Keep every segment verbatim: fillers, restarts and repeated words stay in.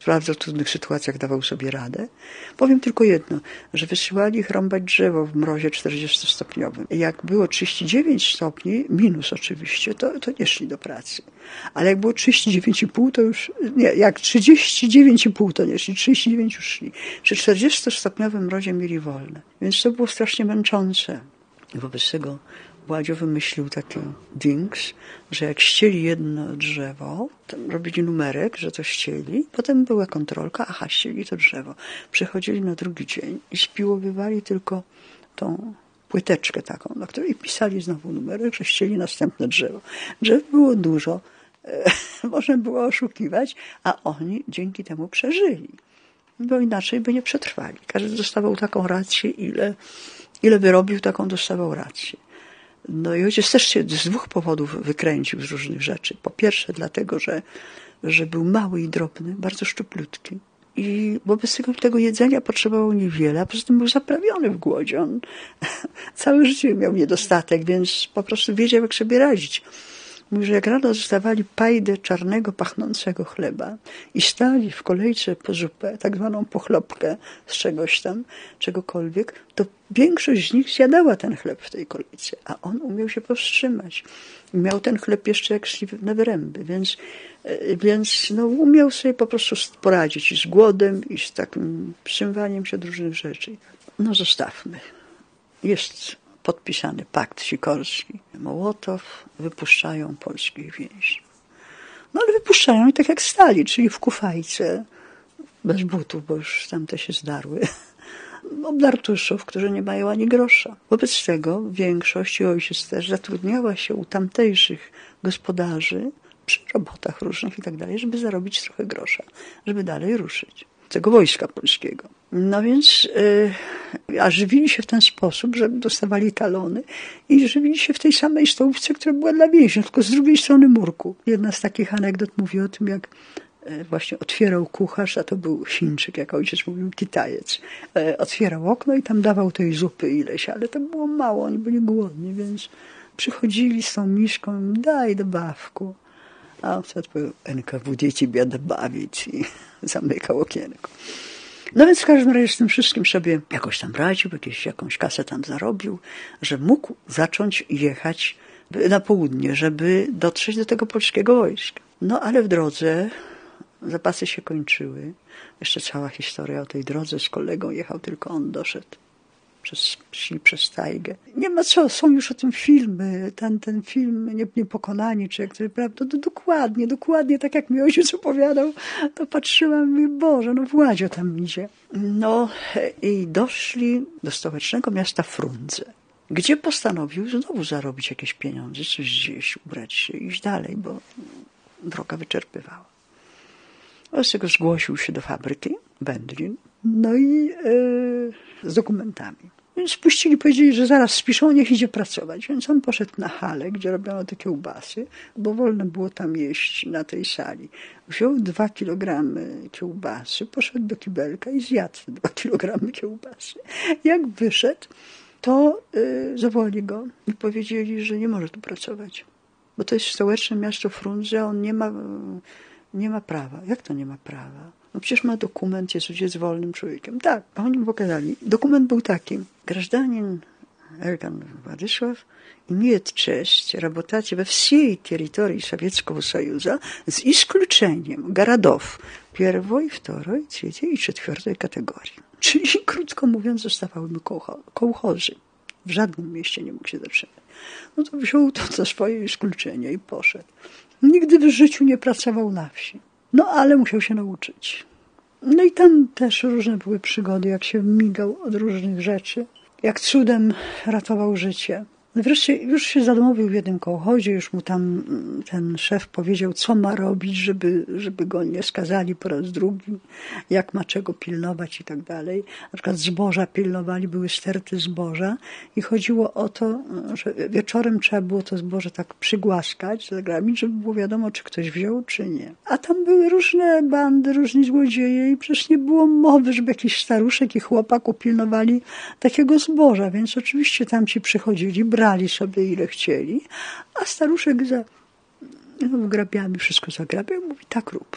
bardzo trudnych sytuacjach dawał sobie radę. Powiem tylko jedno, że wysyłali ich rąbać drzewo w mrozie czterdziestostopniowym. Jak było trzydzieści dziewięć stopni, minus oczywiście, to, to nie szli do pracy. Ale jak było trzydzieści dziewięć i pół, to już, nie, jak trzydzieści dziewięć i pół to nie szli, trzydzieści dziewięć już szli. Przy czterdziestostopniowym mrozie mieli wolne. Więc to było strasznie męczące. Wobec tego Władzio wymyślił taki dings, że jak ścieli jedno drzewo, to robili numerek, że to ścieli, potem była kontrolka, aha, ścieli to drzewo. Przychodzili na drugi dzień i spiłowywali tylko tą płyteczkę taką, na której pisali znowu numerek, że ścieli następne drzewo. Drzew było dużo, można było oszukiwać, a oni dzięki temu przeżyli. Bo inaczej by nie przetrwali. Każdy dostawał taką rację, ile, ile wyrobił, taką dostawał rację. No i ojciec też się z dwóch powodów wykręcił z różnych rzeczy. Po pierwsze dlatego, że, że był mały i drobny, bardzo szczuplutki. I wobec tego, tego jedzenia potrzebował niewiele, a poza tym był zaprawiony w głodzie. On całe życie miał niedostatek, więc po prostu wiedział, jak sobie radzić. Mówi, że jak rano dostawali pajdę czarnego, pachnącego chleba i stali w kolejce po zupę, tak zwaną pochlopkę z czegoś tam, czegokolwiek, to większość z nich zjadała ten chleb w tej kolejce, a on umiał się powstrzymać. Miał ten chleb jeszcze jak szli na wyręby, więc, więc no, umiał sobie po prostu poradzić i z głodem, i z takim przymwaniem się do różnych rzeczy. No zostawmy. Jest podpisany pakt sikorski. Mołotow, wypuszczają polskich więźniów. No ale wypuszczają i tak jak stali, czyli w kufajce, bez butów, bo już tamte się zdarły. Obdartuszów, którzy nie mają ani grosza. Wobec tego większość i ojciec też zatrudniała się u tamtejszych gospodarzy przy robotach różnych i tak dalej, żeby zarobić trochę grosza, żeby dalej ruszyć. Tego wojska polskiego. No więc, yy, a żywili się w ten sposób, że dostawali talony i żywili się w tej samej stołówce, która była dla więźniów, tylko z drugiej strony murku. Jedna z takich anegdot mówi o tym, jak yy, właśnie otwierał kucharz, a to był Chińczyk, jak ojciec mówił, Kitajec. Yy, otwierał okno i tam dawał tej zupy ileś, ale to było mało, oni byli głodni, więc przychodzili z tą miszką, daj dobawku. A on wtedy powiedział, N K W D ciebie bawić i zamykał okienko. No więc w każdym razie z tym wszystkim sobie jakoś tam radził, jakieś, jakąś kasę tam zarobił, że mógł zacząć jechać na południe, żeby dotrzeć do tego polskiego wojska. No ale w drodze zapasy się kończyły. Jeszcze cała historia o tej drodze z kolegą jechał, tylko on doszedł. Przez, szli przez tajgę. Nie ma co, są już o tym filmy, ten, ten film nie, Niepokonani, czy jak to, prawda, to dokładnie, dokładnie tak jak mi ojciec opowiadał, to patrzyłam i mówię, Boże, no Władzio tam idzie. No i doszli do stołecznego miasta Frundze, gdzie postanowił znowu zarobić jakieś pieniądze, coś zjeść, ubrać się, iść dalej, bo droga wyczerpywała. Z tego zgłosił się do fabryki Wędlin, no i yy, z dokumentami. Więc spuścili, powiedzieli, że zaraz spiszą, niech idzie pracować. Więc on poszedł na halę, gdzie robiono te kiełbasy, bo wolno było tam jeść na tej sali. Wziął dwa kilogramy kiełbasy, poszedł do kibelka i zjadł dwa kilogramy kiełbasy. Jak wyszedł, to yy, zawołali go i powiedzieli, że nie może tu pracować. Bo to jest stołeczne miasto Frundze, on nie ma, nie ma prawa. Jak to nie ma prawa? No przecież ma dokument, jest, jest wolnym człowiekiem. Tak, a oni mu pokazali. Dokument był taki. Гражданин Эрган Владислав имеет честь работать во всей территории Советского Союза с исключением городов первой, второй, trzeciej i czwartej kategorii. Czyli krótko mówiąc zostawały mu kołchozy. W żadnym mieście nie mógł się zatrzymać. No to wziął to za swoje isключenie i poszedł. Nigdy w życiu nie pracował na wsi. No ale musiał się nauczyć. No i tam też różne były przygody, jak się migał od różnych rzeczy, jak cudem ratował życie. Wreszcie już się zadomowił w jednym kołchozie, już mu tam ten szef powiedział, co ma robić, żeby, żeby go nie skazali po raz drugi, jak ma czego pilnować i tak dalej. Na przykład zboża pilnowali, były sterty zboża i chodziło o to, że wieczorem trzeba było to zboże tak przygłaskać, zagrabić, żeby było wiadomo, czy ktoś wziął, czy nie. A tam były różne bandy, różni złodzieje i przecież nie było mowy, żeby jakiś staruszek i chłopak upilnowali takiego zboża, więc oczywiście tam ci przychodzili, brali brali sobie ile chcieli, a staruszek za no, grabiami wszystko zagrabiał, mówi tak rób,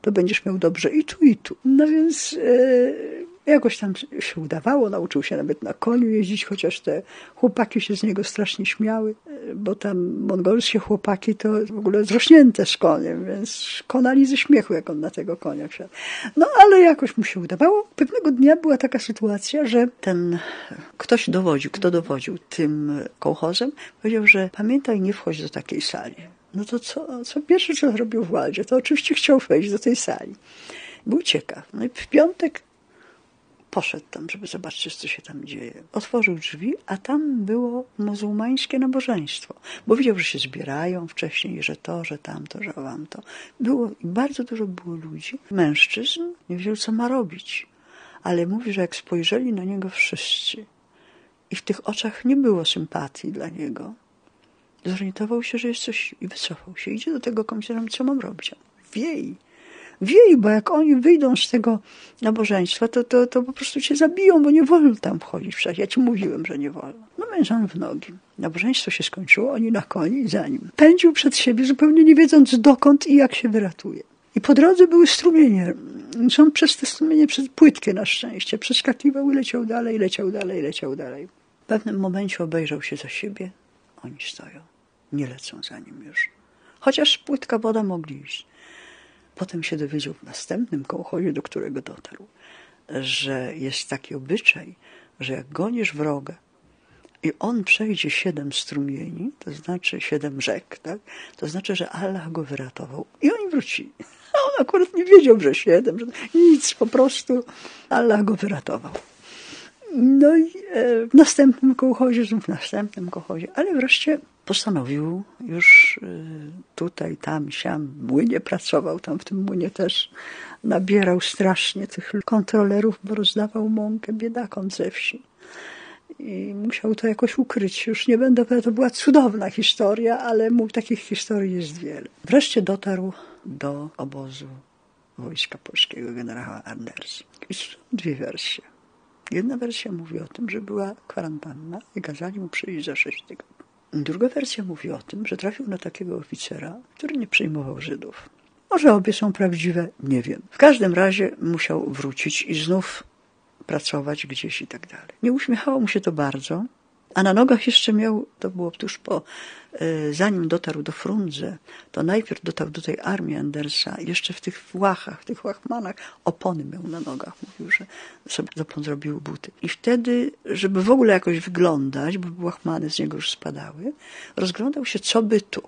to będziesz miał dobrze i tu, i tu. No więc e, jakoś tam się udawało, nauczył się nawet na koniu jeździć, chociaż te chłopaki się z niego strasznie śmiały, bo tam mongolskie chłopaki to w ogóle zrośnięte z koniem, więc konali ze śmiechu, jak on na tego konia wsiadł. No ale jakoś mu się udawało. Pewnego dnia była taka sytuacja, że ten ktoś dowodził, kto dowodził tym kołchozem, powiedział, że pamiętaj, nie wchodź do takiej sali. No to co, co pierwsze, co zrobił w Waldzie, to oczywiście chciał wejść do tej sali. Był ciekaw. No i w piątek poszedł tam, żeby zobaczyć, co się tam dzieje. Otworzył drzwi, a tam było muzułmańskie nabożeństwo. Bo widział, że się zbierają wcześniej, że to, że tamto, że wamto. Było i bardzo dużo było ludzi. Mężczyzn nie wiedział, co ma robić. Ale mówi, że jak spojrzeli na niego wszyscy i w tych oczach nie było sympatii dla niego, zorientował się, że jest coś i wycofał się. Idzie do tego komisarza, co mam robić? Wiej. Wiej, bo jak oni wyjdą z tego nabożeństwa, to, to, to po prostu cię zabiją, bo nie wolno tam wchodzić. Przecież ja ci mówiłem, że nie wolno. No więc on w nogi. Nabożeństwo się skończyło, oni na koni i za nim. Pędził przed siebie, zupełnie nie wiedząc dokąd i jak się wyratuje. I po drodze były strumienie. On przez te strumienie, przez płytkie na szczęście, przeskakiwał i leciał dalej, leciał dalej, leciał dalej. W pewnym momencie obejrzał się za siebie. Oni stoją. Nie lecą za nim już. Chociaż płytka woda mogli iść. Potem się dowiedział w następnym kołchozie, do którego dotarł, że jest taki obyczaj, że jak gonisz wroga i on przejdzie siedem strumieni, to znaczy siedem rzek, tak? To znaczy, że Allah go wyratował. I oni wrócili. A on akurat nie wiedział, że siedem, że nic, po prostu Allah go wyratował. No i w następnym kołchozie, znów w następnym kołchozie, ale wreszcie postanowił już tutaj, tam, siam, w młynie pracował, tam w tym młynie też nabierał strasznie tych kontrolerów, bo rozdawał mąkę biedakom ze wsi. I musiał to jakoś ukryć. Już nie będę, to była cudowna historia, ale mu takich historii jest wiele. Wreszcie dotarł do obozu Wojska Polskiego generała Andersa. I są dwie wersje. Jedna wersja mówi o tym, że była kwarantanna i kazali mu przyjść za sześć tygodni. Druga wersja mówi o tym, że trafił na takiego oficera, który nie przyjmował Żydów. Może obie są prawdziwe, nie wiem. W każdym razie musiał wrócić i znów pracować gdzieś i tak dalej. Nie uśmiechało mu się to bardzo, a na nogach jeszcze miał, to było tuż po, zanim dotarł do Frundze, to najpierw dotarł do tej armii Andersa, jeszcze w tych włachach, w tych łachmanach, opony miał na nogach. Mówił, że sobie opon zrobił buty. I wtedy, żeby w ogóle jakoś wyglądać, bo łachmany z niego już spadały, rozglądał się, co by tu.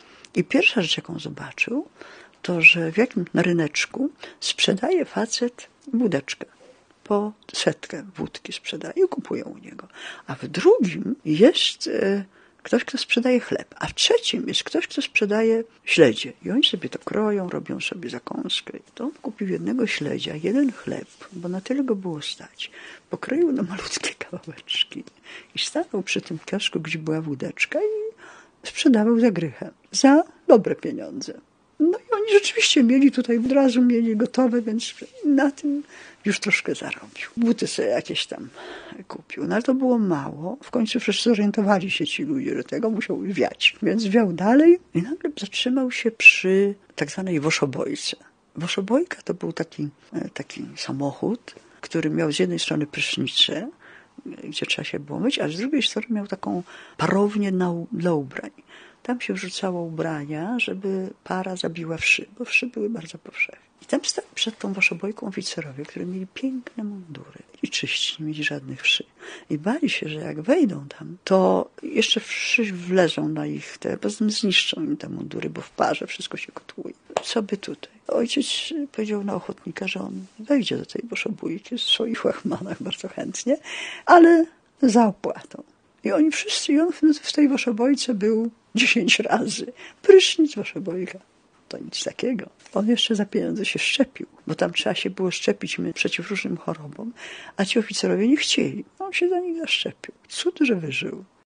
I pierwsza rzecz, jaką zobaczył, to, że w jakim na ryneczku sprzedaje facet wódeczkę. Po setkę wódki sprzedaje i kupują u niego. A w drugim jest e, ktoś, kto sprzedaje chleb. A w trzecim jest ktoś, kto sprzedaje śledzie. I oni sobie to kroją, robią sobie zakąskę. To on kupił jednego śledzia, jeden chleb, bo na tyle go było stać. Pokroił na malutkie kawałeczki i stanął przy tym kiosku, gdzie była wódeczka i sprzedawał za grychę. Za dobre pieniądze. No i oni rzeczywiście mieli tutaj, od razu mieli gotowe, więc na tym już troszkę zarobił. Buty sobie jakieś tam kupił. No ale to było mało. W końcu wszyscy zorientowali się ci ludzie, że tego musiał wiać. Więc wiał dalej i nagle zatrzymał się przy tak zwanej Woszobojce. Woszobojka to był taki, taki samochód, który miał z jednej strony prysznicę, gdzie trzeba się było myć, a z drugiej strony miał taką parownię na, dla ubrań. Tam się wrzucało ubrania, żeby para zabiła wszy, bo wszy były bardzo powszechne. I tam stali przed tą Woszobojką oficerowie, którzy mieli piękne mundury i czyści, nie mieli żadnych wszy. I bali się, że jak wejdą tam, to jeszcze wszy wlezą na ich te, poza tym zniszczą im te mundury, bo w parze wszystko się kotłuje. Co by tutaj? Ojciec powiedział na ochotnika, że on wejdzie do tej Woszobójki w swoich łachmanach bardzo chętnie, ale za opłatą. I oni wszyscy, i on w tej Woszobojce był dziesięć razy. Prysznic, Woszobojka. To nic takiego. On jeszcze za pieniądze się szczepił, bo tam trzeba się było szczepić przeciw różnym chorobom, a ci oficerowie nie chcieli. On się za nich zaszczepił. Cud, że wyżył.